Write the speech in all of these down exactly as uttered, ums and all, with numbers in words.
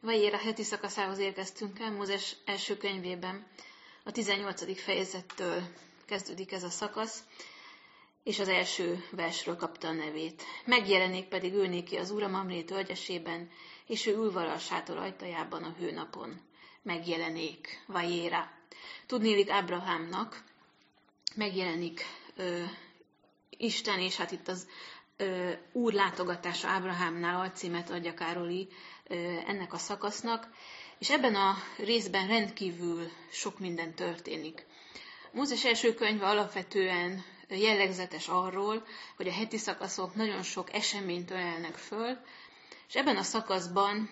Vajéra heti szakaszához érkeztünk el, Mózes első könyvében. A tizennyolcadik fejezettől kezdődik ez a szakasz, és az első versről kapta a nevét. Megjelenik pedig ő néki az Úr a Mamré tölgyesében, és ő ülve a sátor ajtajában a hőnapon. Megjelenik Vajéra. Tudnélik Ábrahámnak megjelenik ö, Isten, és hát itt az ö, Úr látogatása Ábrahámnál alcímet adja Károli ö, ennek a szakasznak, és ebben a részben rendkívül sok minden történik. Mózes első könyve alapvetően jellegzetes arról, hogy a heti szakaszok nagyon sok eseményt ölelnek föl, és ebben a szakaszban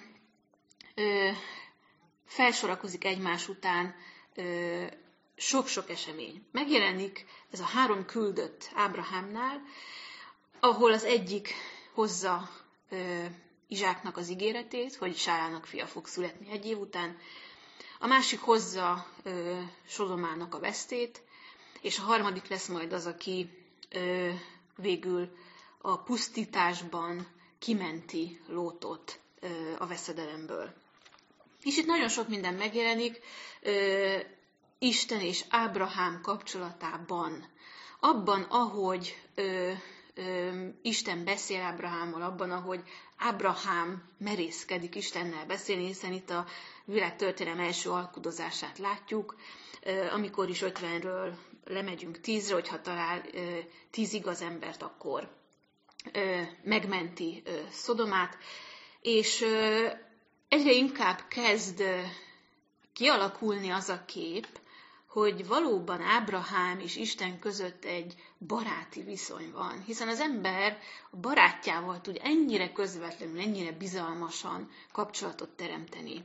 ö, felsorakozik egymás után ö, sok-sok esemény. Megjelenik ez a három küldött Ábrahámnál, ahol az egyik hozza ö, Izsáknak az ígéretét, hogy Sárának fia fog születni egy év után, a másik hozza ö, Sodomának a vesztét, és a harmadik lesz majd az, aki ö, végül a pusztításban kimenti Lótot ö, a veszedelemből. És itt nagyon sok minden megjelenik ö, Isten és Ábrahám kapcsolatában. Abban, ahogy ö, ö, Isten beszél Ábrahámmal, abban, ahogy Ábrahám merészkedik Istennel beszélni, hiszen itt a világtörténelem első alkudozását látjuk, ö, amikor is ötvenről lemegyünk tízre, hogyha talál ö, tíz igaz embert, akkor ö, megmenti ö, Szodomát, és ö, egyre inkább kezd kialakulni az a kép, hogy valóban Ábrahám és Isten között egy baráti viszony van, hiszen az ember a barátjával tud ennyire közvetlenül, ennyire bizalmasan kapcsolatot teremteni.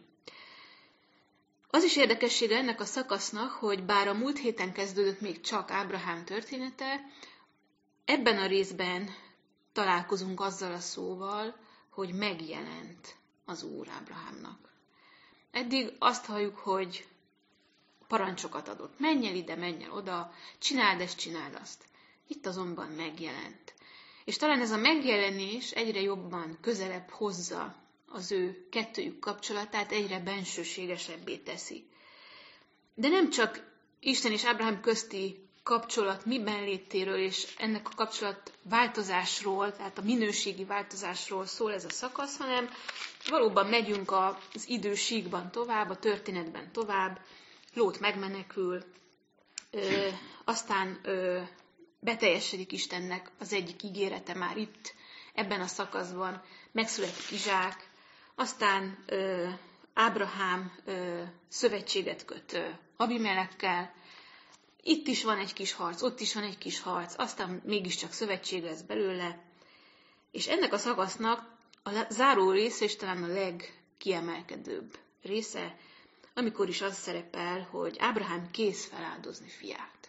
Az is érdekessége ennek a szakasznak, hogy bár a múlt héten kezdődött még csak Ábrahám története, ebben a részben találkozunk azzal a szóval, hogy megjelent az Úr Ábrahámnak. Eddig azt halljuk, hogy parancsokat adott. Menj el ide, menj el oda, csináld ezt, csináld azt. Itt azonban megjelent. És talán ez a megjelenés egyre jobban közelebb hozza az ő kettőjük kapcsolatát, egyre bensőségesebbé teszi. De nem csak Isten és Ábrahám közti kapcsolat miben létéről, és ennek a kapcsolat változásról, tehát a minőségi változásról szól ez a szakasz, hanem valóban megyünk az idősíkban tovább, a történetben tovább, Lót megmenekül, ö, aztán ö, beteljesedik Istennek az egyik ígérete már itt, ebben a szakaszban, megszületik Izsák, aztán ö, Ábrahám ö, szövetséget köt ö, Abimelekkel, itt is van egy kis harc, ott is van egy kis harc, aztán mégiscsak szövetség lesz belőle, és ennek a szakasznak a záró része, és talán a legkiemelkedőbb része, amikor is az szerepel, hogy Ábrahám kész feláldozni fiát.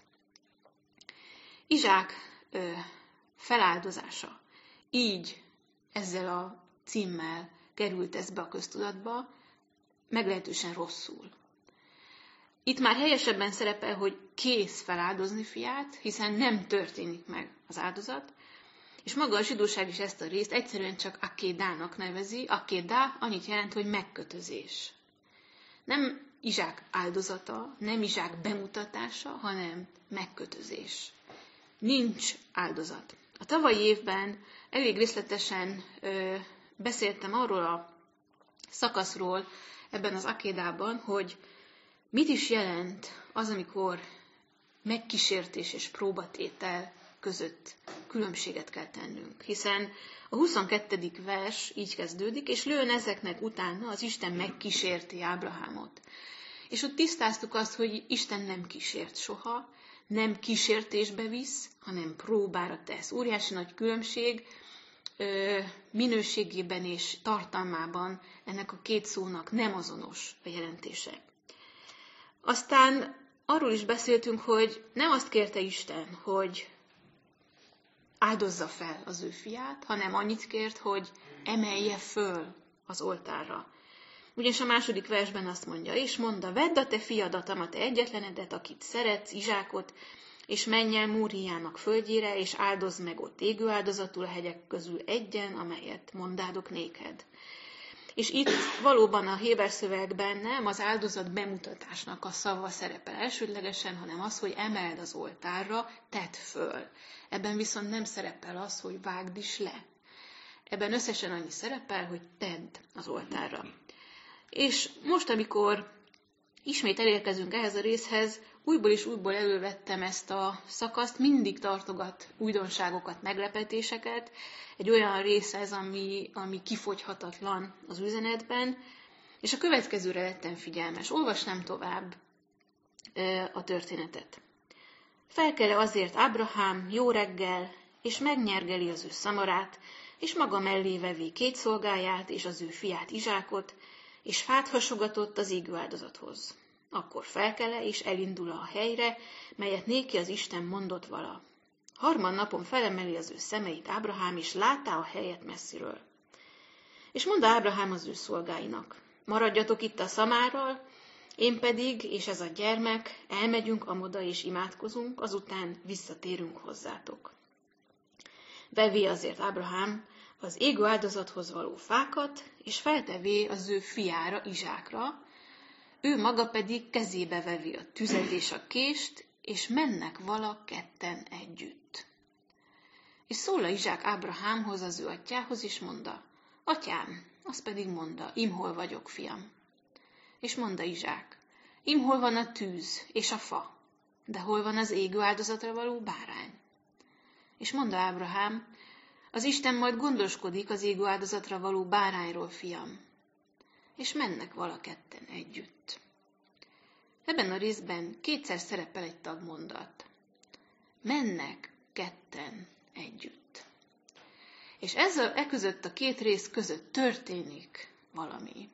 Izsák ö, feláldozása így ezzel a címmel került ez be a köztudatba, meglehetősen rosszul. Itt már helyesebben szerepel, hogy kész feláldozni fiát, hiszen nem történik meg az áldozat, és maga a zsidóság is ezt a részt egyszerűen csak akédának nevezi. Akédá annyit jelent, hogy megkötözés. Nem Izsák áldozata, nem Izsák bemutatása, hanem megkötözés. Nincs áldozat. A tavalyi évben elég részletesen ö, beszéltem arról a szakaszról ebben az akédában, hogy mit is jelent az, amikor megkísértés és próbatétel között különbséget kell tennünk. Hiszen a huszonkettedik vers így kezdődik, és lőn ezeknek utána az Isten megkísérti Ábrahámot. És ott tisztáztuk azt, hogy Isten nem kísért soha, nem kísértésbe visz, hanem próbára tesz. Óriási nagy különbség minőségében és tartalmában ennek a két szónak nem azonos a jelentése. Aztán arról is beszéltünk, hogy nem azt kérte Isten, hogy áldozza fel az ő fiát, hanem annyit kért, hogy emelje föl az oltárra. Ugyanis a második versben azt mondja, és mondta, vedd a te fiadat, a te egyetlenedet, akit szeretsz, Izsákot, és menj el Móriának földjére, és áldozd meg ott égő áldozatul a hegyek közül egyen, amelyet mondádok néked. És itt valóban a héber szövegben nem az áldozat bemutatásnak a szava szerepel elsődlegesen, hanem az, hogy emeld az oltárra, tedd föl. Ebben viszont nem szerepel az, hogy vágd is le. Ebben összesen annyi szerepel, hogy tedd az oltárra. És most, amikor ismét elérkezünk ehhez a részhez, újból és újból elővettem ezt a szakaszt, mindig tartogat újdonságokat, meglepetéseket. Egy olyan rész ez, ami, ami kifogyhatatlan az üzenetben, és a következőre lettem figyelmes. Olvasnám tovább a történetet. Felkel azért Ábrahám jó reggel, és megnyergeli az ő szamarát, és maga mellé vevé két szolgáját, és az ő fiát Izsákot, és fát hasogatott az égő áldozathoz. Akkor felkele, és elindul a helyre, melyet néki az Isten mondott vala. Harmad napon felemeli az ő szemeit Ábrahám, és láttá a helyet messziről. És mondta Ábrahám az ő szolgáinak, maradjatok itt a szamárral, én pedig, és ez a gyermek, elmegyünk amoda és imádkozunk, azután visszatérünk hozzátok. Vevé azért Ábrahám az égő áldozathoz való fákat, és feltevé az ő fiára, Izsákra, ő maga pedig kezébe vevi a tüzet és a kést, és mennek vala ketten együtt. És szól a Izsák Ábrahámhoz, az ő atyához, és mondta, atyám, az pedig mondta, imhol vagyok, fiam. És mondta Izsák, imhol van a tűz és a fa, de hol van az égő áldozatra való bárány? És mondta Ábrahám, az Isten majd gondoskodik az égő áldozatra való bárányról, fiam. És mennek valaketten együtt. Ebben a részben kétszer szerepel egy tagmondat. Mennek ketten együtt. És ez a, e között a két rész között történik valami.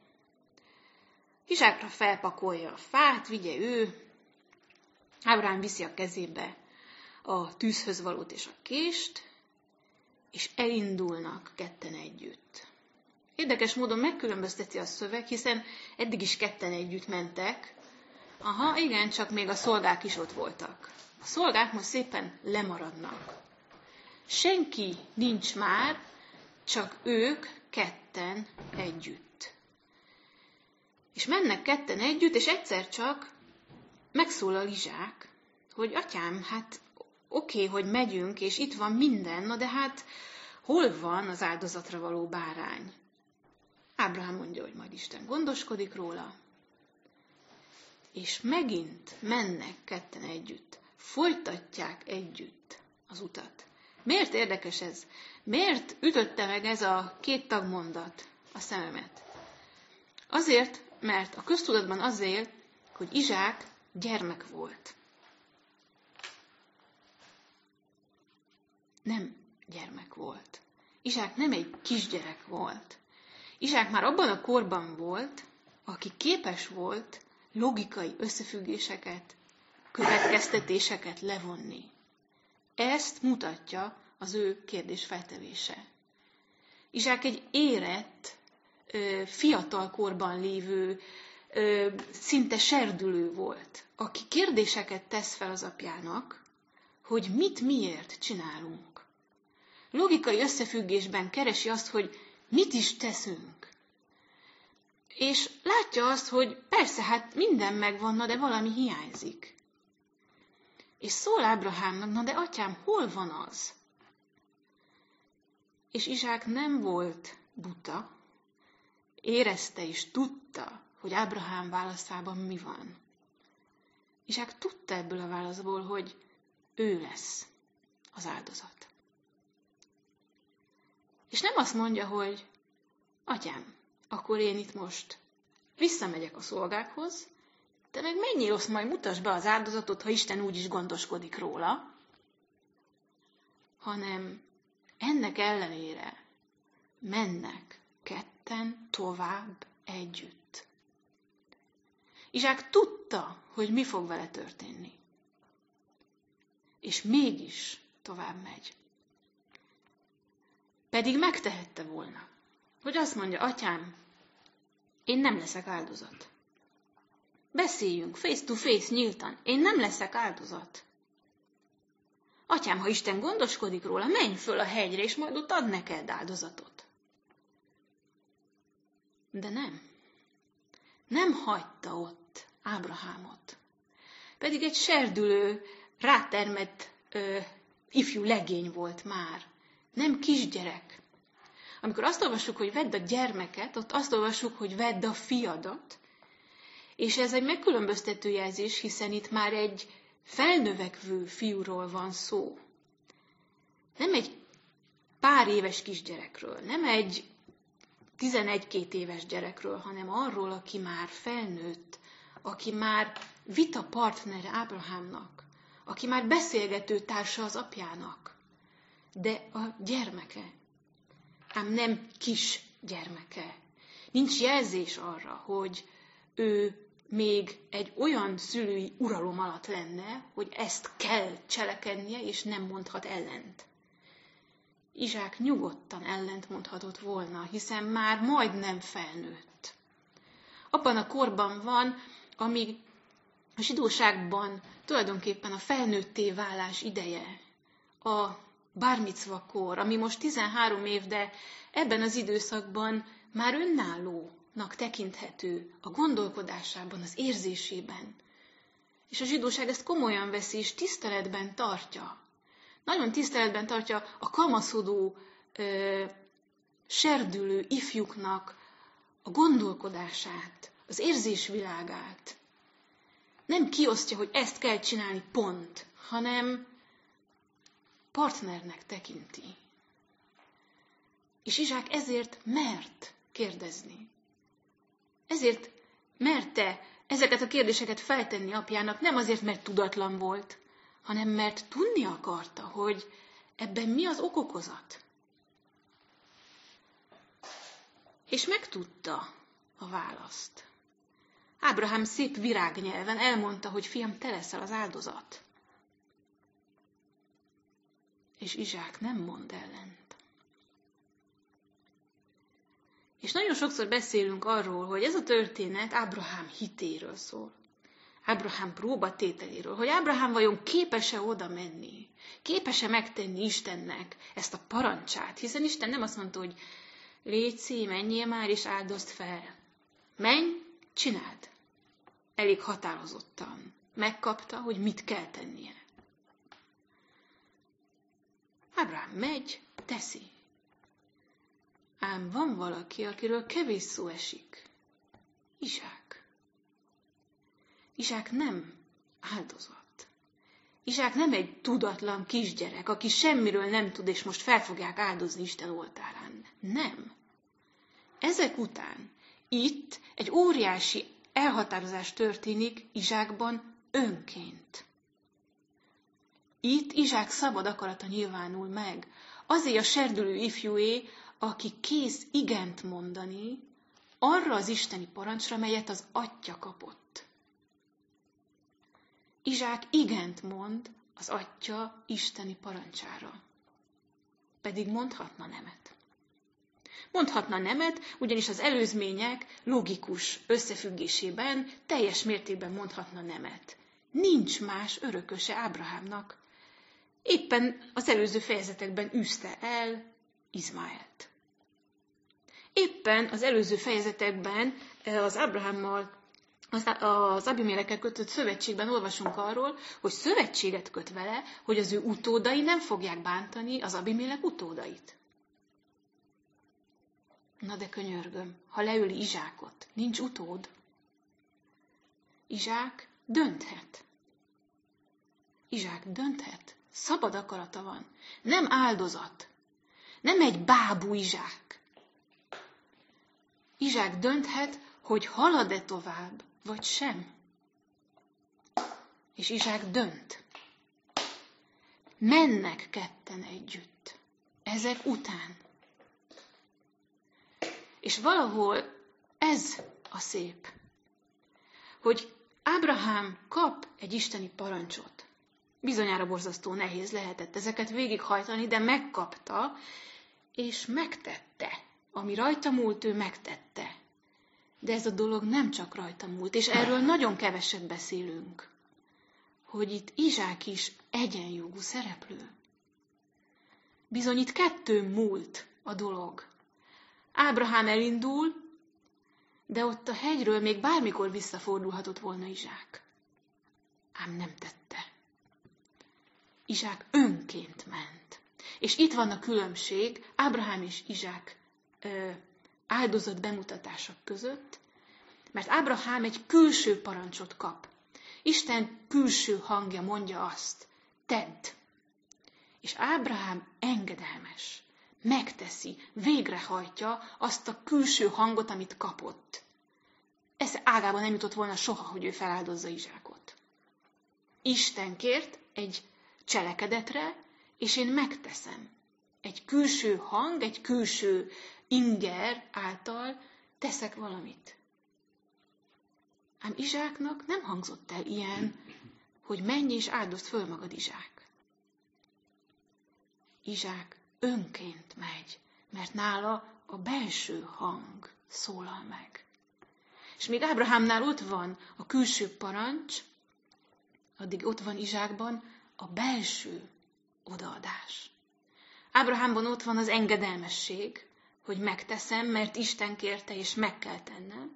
Izsákra felpakolja a fát, vigye ő, Ábrahám viszi a kezébe a tűzhöz valót és a kést, és elindulnak ketten együtt. Érdekes módon megkülönbözteti a szöveg, hiszen eddig is ketten együtt mentek. Aha, igen, csak még a szolgák is ott voltak. A szolgák most szépen lemaradnak. Senki nincs már, csak ők ketten együtt. És mennek ketten együtt, és egyszer csak megszólal Izsák, hogy atyám, hát oké, hogy megyünk, és itt van minden, na de hát hol van az áldozatra való bárány? Ábrahám mondja, hogy majd Isten gondoskodik róla, és megint mennek ketten együtt, folytatják együtt az utat. Miért érdekes ez? Miért ütötte meg ez a két tagmondat a szememet? Azért, mert a köztudatban azért, hogy Izsák gyermek volt. Nem gyermek volt. Izsák nem egy kisgyerek volt. Izsák már abban a korban volt, aki képes volt logikai összefüggéseket, következtetéseket levonni. Ezt mutatja az ő kérdés feltevése. Izsák egy érett, fiatal korban lévő, szinte serdülő volt, aki kérdéseket tesz fel az apjának, hogy mit miért csinálunk. Logikai összefüggésben keresi azt, hogy mit is teszünk. És látja azt, hogy persze, hát minden megvan, na de valami hiányzik. És szól Ábrahámnak, na de atyám, hol van az? És Izsák nem volt buta, érezte és tudta, hogy Ábrahám válaszában mi van. Izsák tudta ebből a válaszból, hogy ő lesz az áldozat. És nem azt mondja, hogy atyám, akkor én itt most visszamegyek a szolgákhoz, te meg menjél, azt majd mutasd be az áldozatot, ha Isten úgy is gondoskodik róla, hanem ennek ellenére mennek ketten tovább együtt. Izsák tudta, hogy mi fog vele történni. És mégis tovább megy. Pedig megtehette volna, hogy azt mondja, atyám, én nem leszek áldozat. Beszéljünk face to face nyíltan, én nem leszek áldozat. Atyám, ha Isten gondoskodik róla, menj föl a hegyre, és majd ott ad neked áldozatot. De nem. Nem hagyta ott Ábrahámot. Pedig egy serdülő, rátermett ö, ifjú legény volt már. Nem kisgyerek. Amikor azt olvassuk, hogy vedd a gyermeket, ott azt olvassuk, hogy vedd a fiadat. És ez egy megkülönböztető jelzés, hiszen itt már egy felnövekvő fiúról van szó. Nem egy pár éves kisgyerekről, nem egy tizenegy-két éves gyerekről, hanem arról, aki már felnőtt, aki már vita partnere Ábrahámnak, aki már beszélgető társa az apjának, de a gyermeke, ám nem kis gyermeke. Nincs jelzés arra, hogy ő még egy olyan szülői uralom alatt lenne, hogy ezt kell cselekednie, és nem mondhat ellent. Izsák nyugodtan ellent mondhatott volna, hiszen már majdnem felnőtt. Abban a korban van, amíg a zsidóságban tulajdonképpen a felnőtté válás ideje, a bármicvakor, ami most tizenhárom év, de ebben az időszakban már önállónak tekinthető a gondolkodásában, az érzésében. És a zsidóság ezt komolyan veszi, és tiszteletben tartja. Nagyon tiszteletben tartja a kamaszodó, ö, serdülő ifjúknak a gondolkodását, az érzésvilágát. Nem kiosztja, hogy ezt kell csinálni, pont, hanem partnernek tekinti. És Izsák ezért mert kérdezni. Ezért merte ezeket a kérdéseket feltenni apjának, nem azért, mert tudatlan volt, hanem mert tudni akarta, hogy ebben mi az okokozat. És megtudta a választ. Ábrahám szép virágnyelven elmondta, hogy fiam, te leszel az áldozat. És Izsák nem mond ellent. És nagyon sokszor beszélünk arról, hogy ez a történet Ábrahám hitéről szól. Ábrahám próbatételéről, hogy Ábrahám vajon képes-e oda menni, képes-e megtenni Istennek ezt a parancsát, hiszen Isten nem azt mondta, hogy légy, menjél már és áldozd fel. Menj, csináld. Elég határozottan. Megkapta, hogy mit kell tennie. Ábrahám megy, teszi. Ám van valaki, akiről kevés szó esik. Izsák. Izsák nem áldozat. Izsák nem egy tudatlan kisgyerek, aki semmiről nem tud, és most fel fogják áldozni Isten oltárán. Nem. Ezek után itt egy óriási elhatározás történik Izsákban önként. Itt Izsák szabad akarata nyilvánul meg. Azért a serdülő ifjúé, aki kész igent mondani arra az isteni parancsra, melyet az atya kapott. Izsák igent mond az atya isteni parancsára. Pedig mondhatna nemet. Mondhatna nemet, ugyanis az előzmények logikus összefüggésében teljes mértékben mondhatna nemet. Nincs más örököse Ábrahámnak. Éppen az előző fejezetekben űzte el Izmaelt. Éppen az előző fejezetekben az Ábrahámmal, az Abimélekkel kötött szövetségben olvasunk arról, hogy szövetséget köt vele, hogy az ő utódai nem fogják bántani az Abimélek utódait. Na de könyörgöm, ha leöli Izsákot, nincs utód. Izsák dönthet. Izsák dönthet. Szabad akarata van. Nem áldozat. Nem egy bábú Izsák. Izsák dönthet, hogy halad-e tovább, vagy sem. És Izsák dönt. Mennek ketten együtt. Ezek után. És valahol ez a szép, hogy Ábrahám kap egy isteni parancsot. Bizonyára borzasztó nehéz lehetett ezeket végighajtani, de megkapta, és megtette. Ami rajta múlt, ő megtette. De ez a dolog nem csak rajta múlt, és erről nagyon keveset beszélünk, hogy itt Izsák is egyenjogú szereplő. Bizony itt kettő múlt a dolog. Ábrahám elindul, De ott a hegyről még bármikor visszafordulhatott volna Izsák. Ám nem tette. Izsák önként ment. És itt van a különbség Ábrahám és Izsák ö, áldozat bemutatása között, mert Ábrahám egy külső parancsot kap. Isten külső hangja mondja azt, tedd. És Ábrahám engedelmes, megteszi, végrehajtja azt a külső hangot, amit kapott. Ez ágában nem jutott volna soha, hogy ő feláldozza Izsákot. Isten kért egy cselekedetre, és én megteszem. Egy külső hang, egy külső inger által teszek valamit. Ám Izsáknak nem hangzott el ilyen, hogy menj és áldozd föl magad, Izsák. Izsák önként megy, mert nála a belső hang szólal meg. És még Ábrahámnál ott van a külső parancs, addig ott van Izsákban a belső odaadás. Ábrahámban ott van az engedelmesség, hogy megteszem, mert Isten kérte, és meg kell tennem.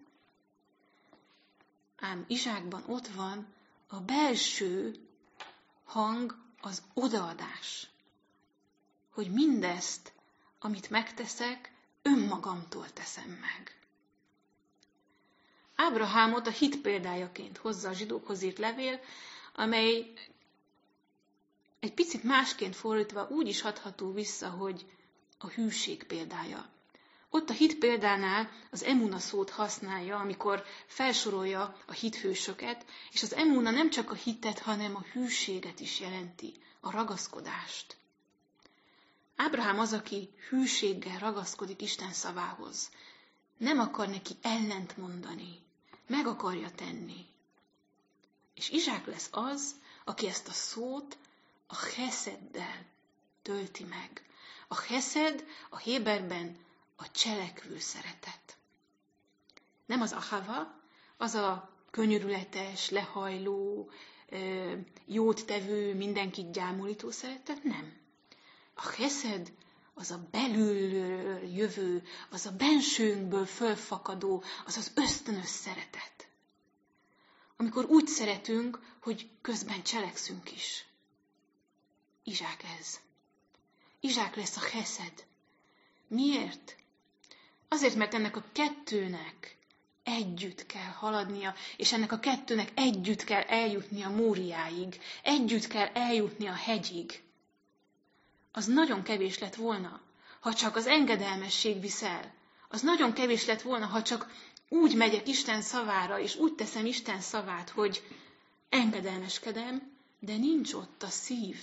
Ám Izsákban ott van a belső hang, az odaadás. Hogy mindezt, amit megteszek, önmagamtól teszem meg. Ábrahámot a hit példájaként hozza a zsidókhoz írt levél, amely egy picit másként fordítva úgy is adható vissza, hogy a hűség példája. Ott a hit példánál az emuna szót használja, amikor felsorolja a hithősöket, és az emuna nem csak a hitet, hanem a hűséget is jelenti, a ragaszkodást. Ábrahám az, aki hűséggel ragaszkodik Isten szavához. Nem akar neki ellent mondani, meg akarja tenni. És Izsák lesz az, aki ezt a szót a cheszeddel tölti meg. A cheszed a héberben a cselekvő szeretet. Nem az ahava, az a könyörületes, lehajló, jót tevő, mindenkit gyámolító szeretet, nem. A cheszed az a belülről jövő, az a bensőnkből fölfakadó, az az ösztönös szeretet. Amikor úgy szeretünk, hogy közben cselekszünk is. Izsák ez. Izsák lesz a cheszed. Miért? Azért, mert ennek a kettőnek együtt kell haladnia, és ennek a kettőnek együtt kell eljutnia Móriáig, együtt kell eljutni a hegyig. Az nagyon kevés lett volna, ha csak az engedelmesség viszel. Az nagyon kevés lett volna, ha csak úgy megyek Isten szavára, és úgy teszem Isten szavát, hogy engedelmeskedem, de nincs ott a szív.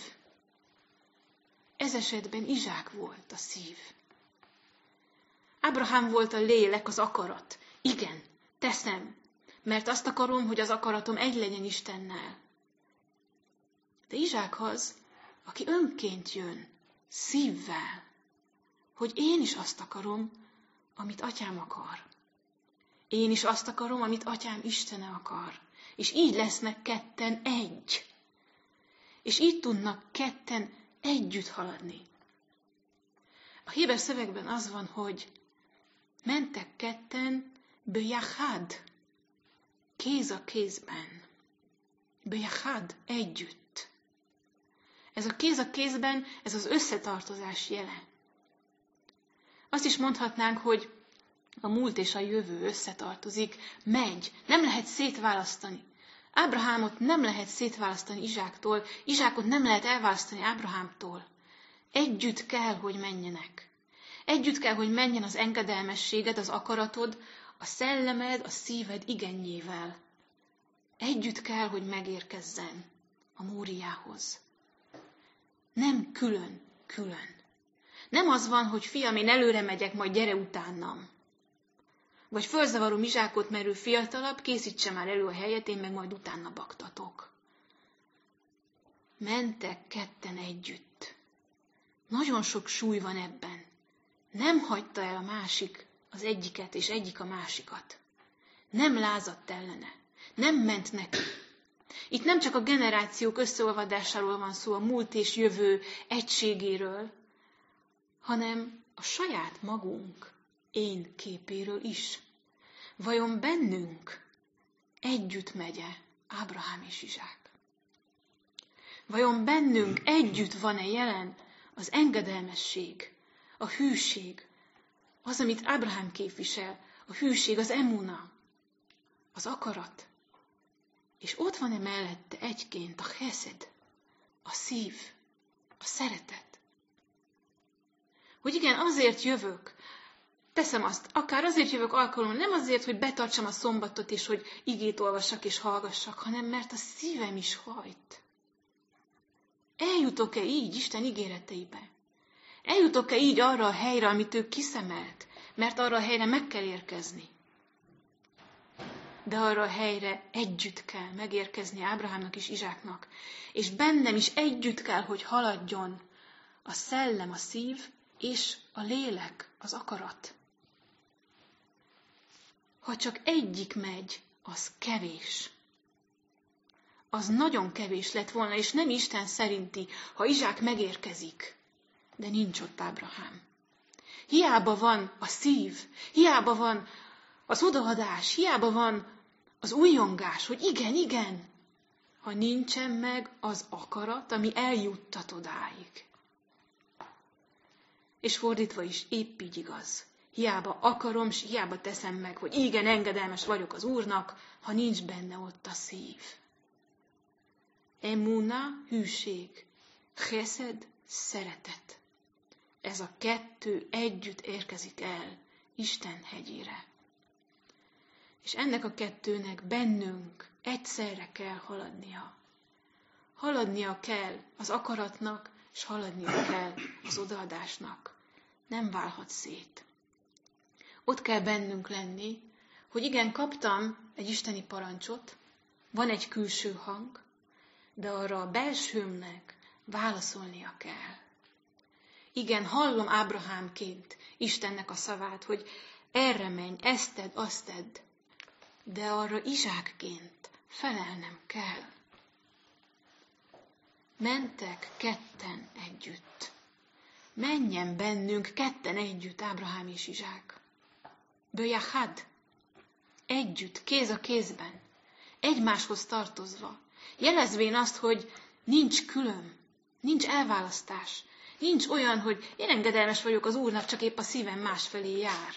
Ez esetben Izsák volt a szív. Ábrahám volt a lélek, az akarat. Igen, teszem, mert azt akarom, hogy az akaratom egy legyen Istennel. De Izsák az, aki önként jön, szívvel, hogy én is azt akarom, amit atyám akar. Én is azt akarom, amit atyám Istene akar. És így lesznek ketten egy. És így tudnak ketten együtt haladni. A héber szövegben az van, hogy mentek ketten bejachad, kéz a kézben. Bejachad, együtt. Ez a kéz a kézben, ez az összetartozás jele. Azt is mondhatnánk, hogy a múlt és a jövő összetartozik, megy, nem lehet szétválasztani. Ábrahámot nem lehet szétválasztani Izsáktól, Izsákot nem lehet elválasztani Ábrahámtól. Együtt kell, hogy menjenek. Együtt kell, hogy menjen az engedelmességed, az akaratod, a szellemed, a szíved igényével. Együtt kell, hogy megérkezzen a Móriához. Nem külön, külön. Nem az van, hogy fiam, én előre megyek, majd gyere utánam. Vagy fölzavarom Izsákot, mert ő fiatalabb, készítse már elő a helyet, én meg majd utána baktatok. Mentek ketten együtt. Nagyon sok súly van ebben. Nem hagyta el a másik az egyiket, és egyik a másikat. Nem lázadt ellene. Nem ment neki. Itt nem csak a generációk összeolvadásáról van szó, a múlt és jövő egységéről, hanem a saját magunk én képéről is. Vajon bennünk együtt megye Ábrahám és Izsák? Vajon bennünk együtt van-e jelen az engedelmesség, a hűség, az, amit Ábrahám képvisel, a hűség, az emuna, az akarat? És ott van-e mellette egyként a cheszed, a szív, a szeretet? Hogy igen, azért jövök, teszem azt, akár azért jövök alkalommal, nem azért, hogy betartsam a szombatot, és hogy igét olvassak és hallgassak, hanem mert a szívem is hajt. Eljutok-e így Isten ígéreteibe? Eljutok-e így arra a helyre, amit ő kiszemelt? Mert arra a helyre meg kell érkezni. De arra a helyre együtt kell megérkezni Ábrahámnak és Izsáknak. És bennem is együtt kell, hogy haladjon a szellem, a szív, és a lélek, az akarat. Ha csak egyik megy, az kevés. Az nagyon kevés lett volna, és nem Isten szerinti, ha Izsák megérkezik, de nincs ott Ábrahám. Hiába van a szív, hiába van az odaadás, hiába van az újongás, hogy igen, igen, ha nincsen meg az akarat, ami eljuttat odáig. És fordítva is épp így igaz. Hiába akarom, s hiába teszem meg, hogy igen, engedelmes vagyok az Úrnak, ha nincs benne ott a szív. Emuna, hűség, cheszed, szeretet. Ez a kettő együtt érkezik el Isten hegyére. És ennek a kettőnek bennünk egyszerre kell haladnia. Haladnia kell az akaratnak, és haladnia kell az odaadásnak. Nem válhat szét. Ott kell bennünk lenni, hogy igen, kaptam egy isteni parancsot, van egy külső hang, de arra a belsőmnek válaszolnia kell. Igen, hallom Ábrahámként Istennek a szavát, hogy erre menj, ezt tedd, azt tedd, de arra Izsákként felelnem kell. Mentek ketten együtt. Menjen bennünk ketten együtt Ábrahám és Izsák. Böjahad. Együtt, kéz a kézben. Egymáshoz tartozva. Jelezvén azt, hogy nincs külön, nincs elválasztás. Nincs olyan, hogy én engedelmes vagyok az Úrnak, csak épp a szívem másfelé jár.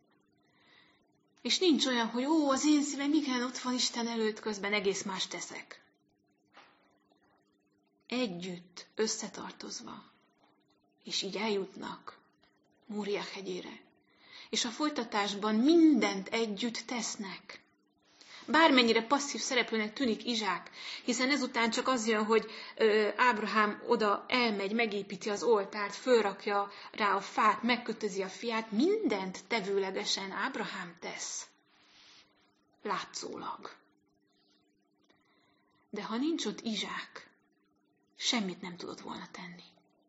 És nincs olyan, hogy ó, az én szívem, igen, ott van Isten előtt, közben egész más teszek. Együtt, összetartozva, és így eljutnak Mória hegyére. És a folytatásban mindent együtt tesznek. Bármennyire passzív szereplőnek tűnik Izsák, hiszen ezután csak az jön, hogy ö, Ábrahám oda elmegy, megépíti az oltárt, fölrakja rá a fát, megkötözi a fiát, mindent tevőlegesen Ábrahám tesz. Látszólag. De ha nincs ott Izsák, semmit nem tudott volna tenni.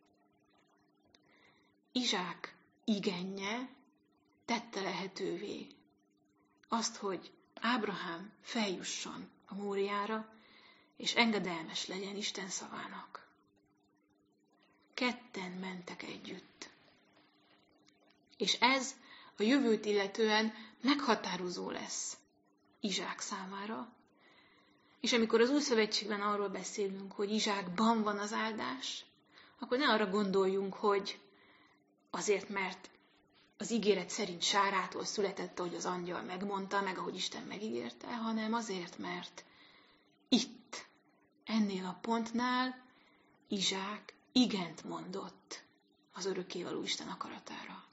Izsák igenje tette lehetővé azt, hogy Ábrahám feljusson a Móriára, és engedelmes legyen Isten szavának. Ketten mentek együtt. És ez a jövőt illetően meghatározó lesz Izsák számára. És amikor az Újszövetségben arról beszélünk, hogy Izsákban van az áldás, akkor ne arra gondoljunk, hogy azért, mert az ígéret szerint Sárától született, ahogy az angyal megmondta, meg ahogy Isten megígérte, hanem azért, mert itt, ennél a pontnál Izsák igent mondott az örökkévaló Isten akaratára.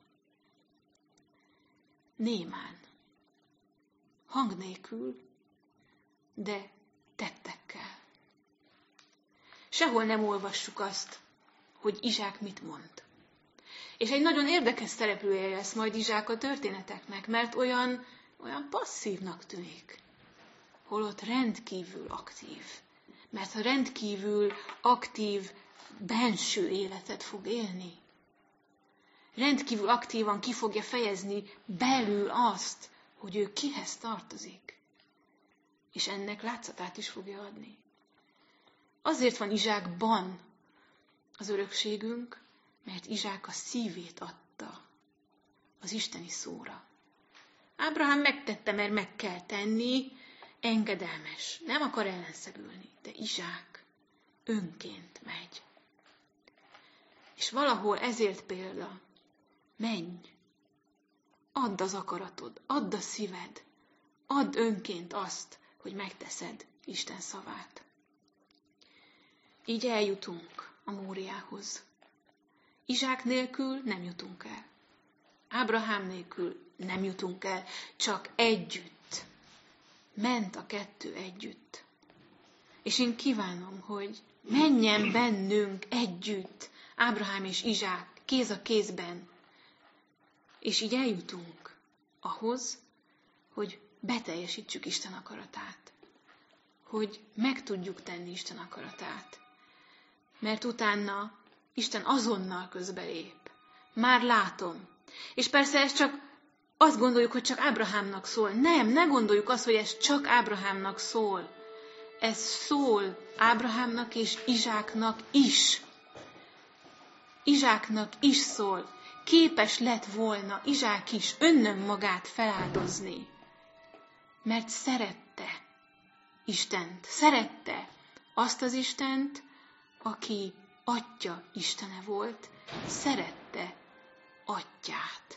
Némán, hang nélkül, de tettekkel. Sehol nem olvassuk azt, hogy Izsák mit mond. És egy nagyon érdekes szereplője lesz majd Izsák a történeteknek, mert olyan, olyan passzívnak tűnik. Holott rendkívül aktív. Mert ha rendkívül aktív benső életet fog élni. Rendkívül aktívan ki fogja fejezni belül azt, hogy ő kihez tartozik. És ennek látszatát is fogja adni. Azért van Izsákban az örökségünk, mert Izsák a szívét adta az isteni szóra. Ábrahám megtette, mert meg kell tenni, engedelmes, nem akar ellenszegülni, de Izsák önként megy. És valahol ezért példa, menj, add az akaratod, add a szíved, add önként azt, hogy megteszed Isten szavát. Így eljutunk a Móriához. Izsák nélkül nem jutunk el. Ábrahám nélkül nem jutunk el, csak együtt. Ment a kettő együtt. És én kívánom, hogy menjen bennünk együtt Ábrahám és Izsák kéz a kézben. És így eljutunk ahhoz, hogy beteljesítsük Isten akaratát. Hogy meg tudjuk tenni Isten akaratát. Mert utána Isten azonnal közbelép. Már látom. És persze ez csak azt gondoljuk, hogy csak Ábrahámnak szól. Nem, ne gondoljuk azt, hogy ez csak Ábrahámnak szól. Ez szól Ábrahámnak és Izsáknak is. Izsáknak is szól. Képes lett volna Izsák is önnön magát feláldozni. Mert szerette Istent. Szerette azt az Istent, aki Atya Istene volt. Szerette Atyát.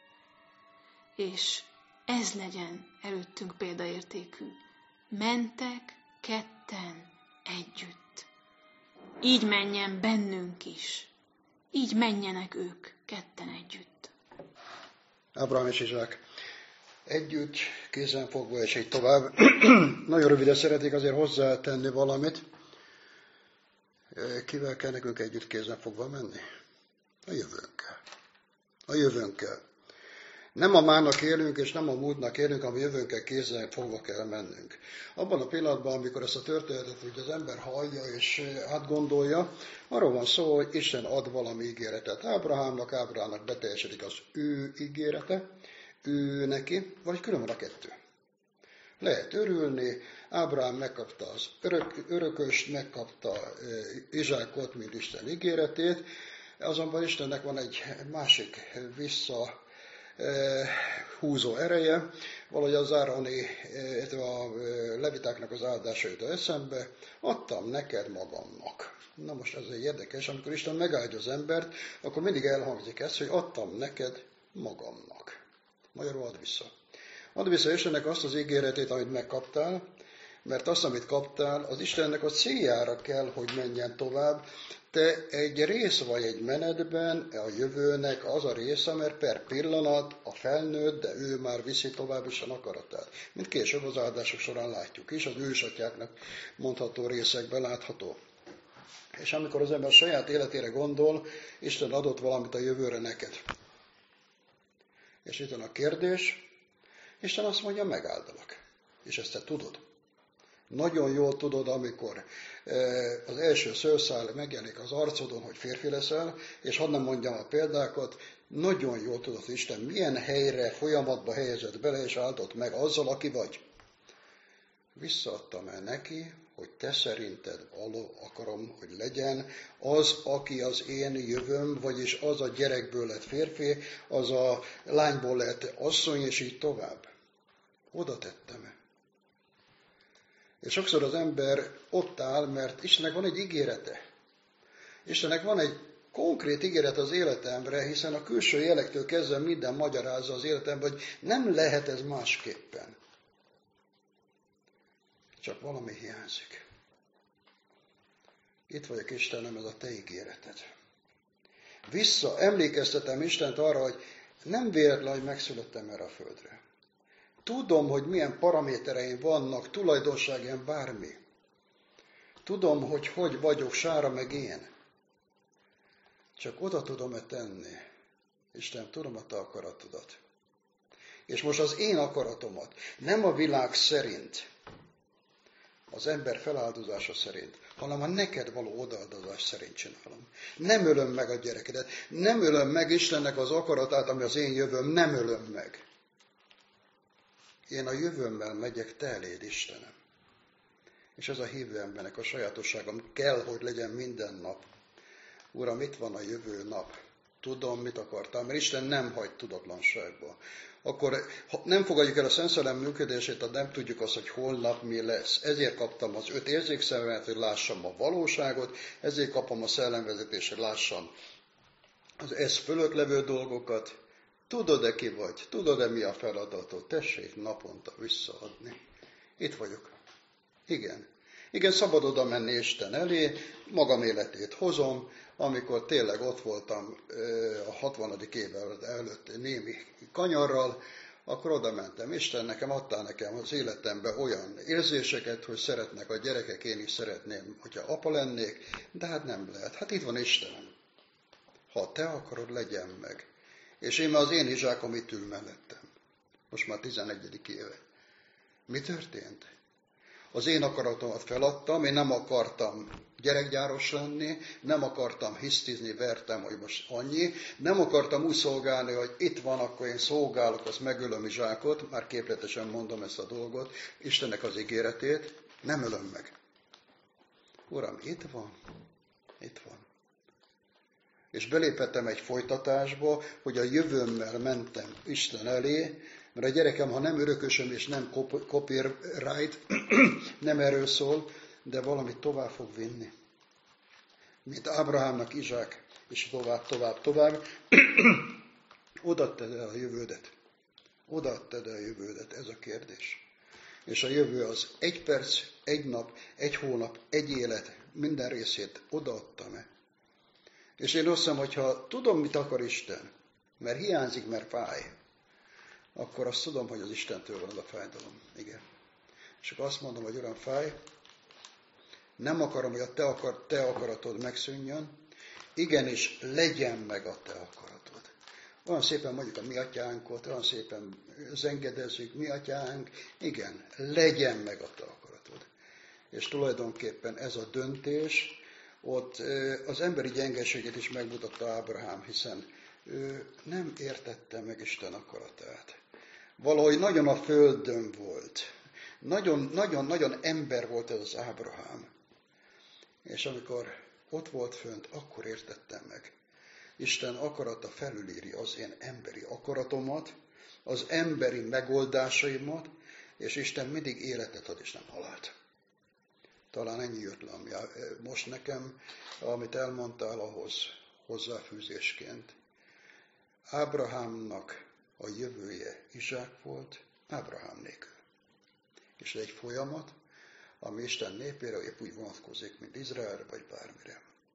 És ez legyen előttünk példaértékű. Mentek ketten együtt. Így menjen bennünk is. Így menjenek ők ketten együtt. Ábrahám és Izsák együtt, kézen fogva, és így tovább. Nagyon röviden szeretnék azért hozzátenni valamit. Kivel kell nekünk együtt kézen fogva menni? A jövőnkkel. A jövőnkkel. Nem a mának élünk, és nem a múltnak élünk, hanem a jövőnkkel kézzel fogva kell mennünk. Abban a pillanatban, amikor ezt a történetet hogy az ember hallja és átgondolja, arról van szó, hogy Isten ad valami ígéretet Ábrahámnak, Ábrahámnak beteljesedik az ő ígérete, ő neki, vagy különben a kettő. Lehet örülni, Ábrahám megkapta az örök, örököst, megkapta Izsákot, mint Isten ígéretét, azonban Istennek van egy másik vissza húzó ereje, valahogy az Ároni, a levitáknak az áldása jut eszembe, adtam neked magamnak. Na most ez egy érdekes, amikor Isten megáldja az embert, akkor mindig elhangzik ez, hogy adtam neked magamnak. Magyarul ad vissza. Add vissza Istennek azt az ígéretét, amit megkaptál, mert azt, amit kaptál, az Istennek a céljára kell, hogy menjen tovább. Te egy rész vagy egy menetben, a jövőnek az a része, mert per pillanat a felnőtt, de ő már viszi tovább Isten akaratát. Mint később az áldások során látjuk is, az ősatyáknak mondható részekben látható. És amikor az ember saját életére gondol, Isten adott valamit a jövőre neked. És itt van a kérdés, Isten azt mondja, megáldalak. És ezt te tudod. Nagyon jól tudod, amikor az első szőrszál megjelenik az arcodon, hogy férfi leszel, és hadd nem mondjam a példákat, nagyon jól tudod, hogy Isten milyen helyre, folyamatba helyezett bele, és áldott meg azzal, aki vagy. Visszaadtam el neki, hogy te szerinted való akarom, hogy legyen az, aki az én jövőm, vagyis az a gyerekből lett férfi, az a lányból lett asszony, és így tovább. Oda tettem. És sokszor az ember ott áll, mert Istennek van egy ígérete. Istennek van egy konkrét ígéret az életemre, hiszen a külső jelektől kezdve minden magyarázza az életemben, hogy nem lehet ez másképpen. Csak valami hiányzik. Itt vagyok, Istenem, ez a te ígéreted. Vissza emlékeztetem Istent arra, hogy nem véletlen, hogy megszülettem erre a földre. Tudom, hogy milyen paramétereim vannak, tulajdonságaim, bármi. Tudom, hogy hogy vagyok, Sára meg én. Csak oda tudom-e tenni. Isten, tudom a te akaratodat. És most az én akaratomat, nem a világ szerint, az ember feláldozása szerint, hanem a neked való odaadozás szerint csinálom. Nem ölöm meg a gyerekedet, nem ölöm meg Istennek az akaratát, ami az én jövőm, nem ölöm meg. Én a jövőmmel megyek te eléd, Istenem. És ez a hívő embernek a sajátosságom kell, hogy legyen minden nap. Uram, itt van a jövő nap. Tudom, mit akartam, mert Isten nem hagy tudatlanságba. akkor ha nem fogadjuk el a Szent Szellem működését, tehát nem tudjuk azt, hogy holnap mi lesz. Ezért kaptam az öt érzékszemet, hogy lássam a valóságot, ezért kapom a szellemvezetést, hogy lássam az ez fölött levő dolgokat. Tudod-e ki vagy? Tudod-e mi a feladatod? Tessék naponta visszaadni. Itt vagyok. Igen. Igen, szabad oda menni Isten elé, magam életét hozom, amikor tényleg ott voltam a hatvanadik évvel előtt némi kanyarral, akkor oda mentem. Isten nekem adtál nekem az életemben olyan érzéseket, hogy szeretnek a gyerekek, én is szeretném, hogyha apa lennék, de hát nem lehet. Hát itt van Istenem. Ha te akarod, legyen meg. És én már az én izsákom itt ül mellettem. Most már tizenegyedik éve. Mi történt? Az én akaratomat feladtam, én nem akartam gyerekgyáros lenni, nem akartam hisztizni, vertem, hogy most annyi, nem akartam úgy szolgálni, hogy itt van, akkor én szolgálok, azt megölöm izsákot, már képletesen mondom ezt a dolgot, Istennek az ígéretét, nem ölöm meg. Uram, itt van, itt van. És belépettem egy folytatásba, hogy a jövőmmel mentem Isten elé, mert a gyerekem, ha nem örökösöm és nem copyright, nem erről szól, de valamit tovább fog vinni. Mint Ábrahámnak Izsák, és tovább, tovább, tovább. Odaadtad el a jövődet. Odaadtad el a jövődet, ez a kérdés. És a jövő az egy perc, egy nap, egy hónap, egy élet, minden részét odaadtam-e. És én azt hiszem, hogyha tudom, mit akar Isten, mert hiányzik, mert fáj, akkor azt tudom, hogy az Istentől van az a fájdalom. Igen. És akkor azt mondom, hogy Uram, fáj, nem akarom, hogy a te, akar, te akaratod megszűnjön, igenis legyen meg a te akaratod. Olyan szépen mondjuk a mi atyánkot, olyan szépen zengedezzük, mi atyánk, igen, legyen meg a te akaratod. És tulajdonképpen ez a döntés, ott az emberi gyengeségét is megmutatta Ábrahám, hiszen ő nem értette meg Isten akaratát. Valahogy nagyon a földön volt. Nagyon-nagyon ember volt ez az Ábrahám. És amikor ott volt fönt, akkor értettem meg. Isten akarata felülírja az én emberi akaratomat, az emberi megoldásaimat, és Isten mindig életet ad, és nem halált. Talán ennyi jött le, ami most nekem, amit elmondtál ahhoz hozzáfűzésként. Ábrahámnak a jövője Izsák volt, Ábrahám nélkül. És egy folyamat, ami Isten népére épp úgy vonatkozik, mint Izraelre, vagy bármire.